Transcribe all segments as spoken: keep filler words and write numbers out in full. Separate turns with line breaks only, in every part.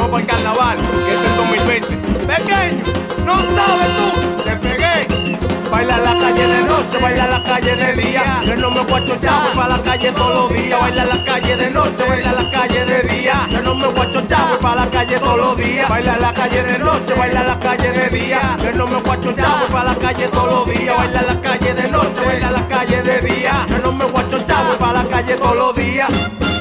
para el carnaval, que es el dos mil veinte. Pequeño, no sabes tú, te pegué. Baila en la calle de noche, baila en la calle de día. Yo no me guacho chavo para la calle todos los días. Baila en la calle de noche, baila en la calle de día. Yo no me guacho chavo para la calle todos los días. Baila en la calle de noche, baila en la calle de día. Yo no me guacho chavo para la calle todos los días. Baila en la calle de noche, baila en la calle de día. Yo no me guacho chavo para la calle todos los días.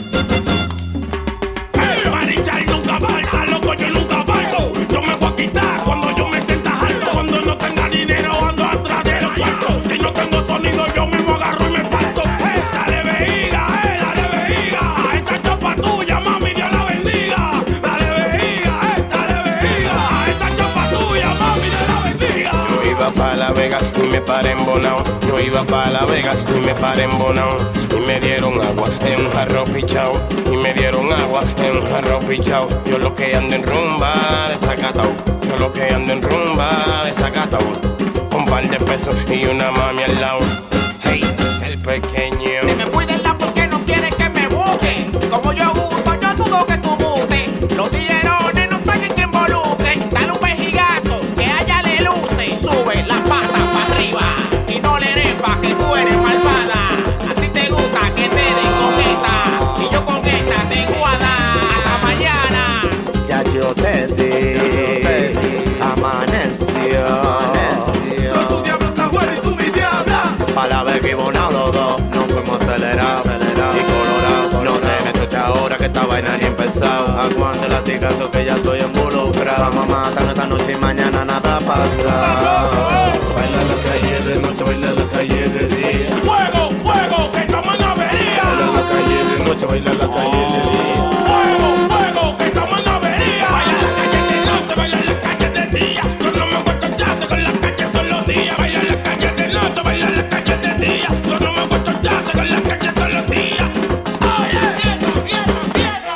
Hey, Marichal nunca falta, loco, yo nunca falto. Yo me voy a quitar cuando yo me sienta alto. Cuando no tenga dinero ando atrás de los cuartos. Si no tengo sonido yo mismo agarro y me parto. Hey, dale vejiga, hey, dale vejiga. A esa chapa tuya, mami, Dios la bendiga. Dale vejiga, hey, dale vejiga. A esa chapa tuya, mami, Dios la bendiga.
Yo iba pa' La Vega y me paré en Bonao. Yo iba pa' La Vega y me paré en Bonao. Y me dieron agua en un jarro pichao. Y me dieron agua en un jarro pichao. Yo lo que ando en rumba desacatao. Yo lo que ando en rumba desacatao. Un par de pesos y una mami al lado. Hey, el pequeño.
Si me fui del lado porque no quieres que me busque. Como yo gusto, yo dudo que tú gustes. Los tiguerones no paguen que involucren. Dale un vejigazo, que haya le luce. Sube la pata para arriba y no le repa que tú eres malvada. A ti te gusta que te den con esta y yo con esta te guarda hasta mañana.
Ya yo te di, amaneció.
Soy tu diablo, está bueno y tú mi diabla.
Pa' La Vega y Bonao los dos nos fuimos acelerados y colorados. No te me estoy ahora que esta vaina ni empezado. Aguante el latigazo que ya estoy involucrado. Vamos a matar esta noche y mañana nada pasa.
Baila en la calle de noche, baila en la calle de día.
Fuego, fuego, que estamos en avería.
Baila en la calle de noche, baila en la calle de día.
Fuego, fuego, que estamos en avería. Baila en la calle de noche, baila en la calle de día. Yo no me cuento chance con la calle todos los días. Baila en la calle de noche, baila en la calle de día. Yo no me cuento chance con la calle todos los días. Oye, fiesta, fiesta, fiesta.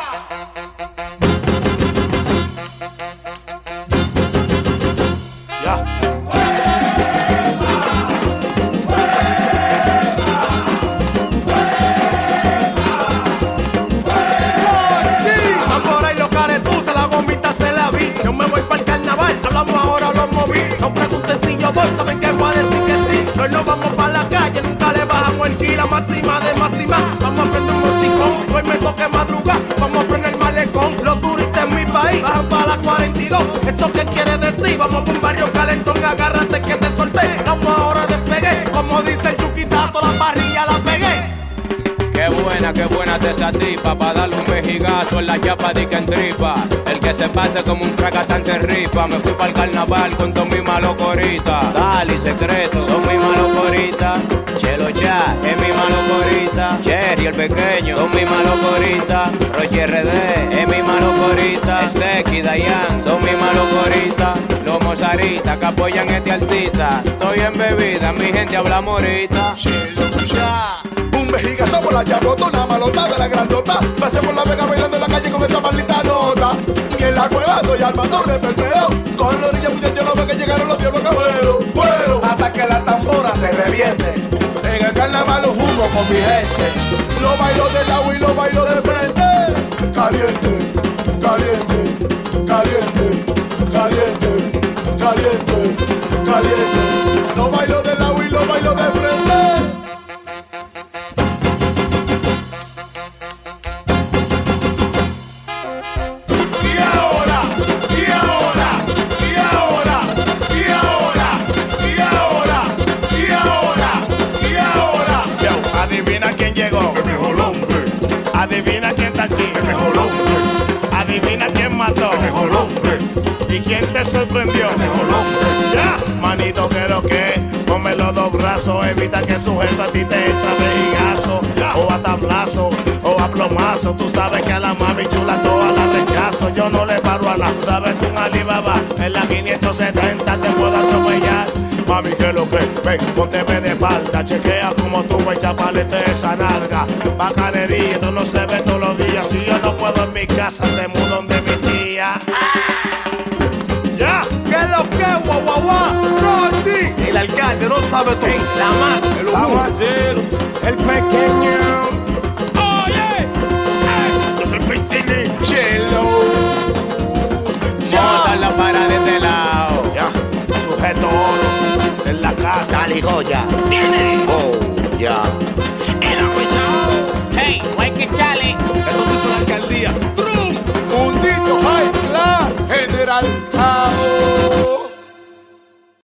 Ya.
Van por ahí los caretuzas, la gomita se la vi. Yo me voy para el carnaval, hablamos ahora, los moví. No pregunten si yo voy, saben que voy a decir que sí. Hoy nos vamos para la calle, nunca le bajamos el kilo. Máxima de máxima, vamos a prender un musicón. Hoy me toque madrugar, vamos a frenar el malecón. Los turistas en mi país bajan para la cuarenta y dos. ¿Eso qué quiere decir? Vamos por un barrio calentón, agárrate que te solté. Vamos ahora despegué, como dice el chuquitato, la parrilla la pegué.
Qué buena, qué buena te esa tipa, pa' darle un vejigazo en la chapa di que entripa. El que se pase como un fracatán se rifa. Me fui pa'l carnaval con todos mis malocoritas. Dali, secreto, son mis malocoritas. Chelo ya, es mi malocorita. Jerry el pequeño, son mis malocoritas. Roche R D, es mi malocorita. El Seki, Dayan, son mis malocoritas. Los mozaritas que apoyan este artista. Estoy en bebida, mi gente habla morita.
Chelo ya. Un vejigazo por la chapota, una malota de la grandota. Pasé por La Vega bailando en la calle con esta maldita nota. Y en la cueva estoy armando un reperpero. Con los niños pidiendo yo no veo que llegaron los diablos caberos. Fuero, hasta que la tambora se reviente. En el carnaval los jugos con mi gente. Lo bailo del agua y lo bailo de frente. Caliente, caliente, caliente, caliente, caliente, caliente. Lo bailo del agua y lo bailo de frente.
Adivina quién está aquí, el mejor hombre. Adivina quién mató, el mejor hombre. ¿Y quién te sorprendió, el mejor hombre? Ya, manito, que lo que, ponme los dos brazos, evita que sujeto a ti te entra vejigazo, o a tablazo, o a plomazo. Tú sabes que a la mami chula toda la rechazo. Yo no le paro a nada, sabes que un Alibaba en la quinientos setenta te puedo atropellar. Mami, que lo que, ven, pónteme de espalda. Chequea como tú, güey, chapalete esa nalga. Bacanería, esto no se ve todos los días. Si yo no puedo en mi casa, te mudo donde mi tía. ¡Ya!
¿Qué es lo que, guau, guau, guau? Rochi. El alcalde no sabe todo. La más, el
Vamos a hacer el pequeño.
Oye, hey, yo soy Piscini.
Chelo.
oro en la casa.
Sal y Goya.
Viene.
Oh, ya.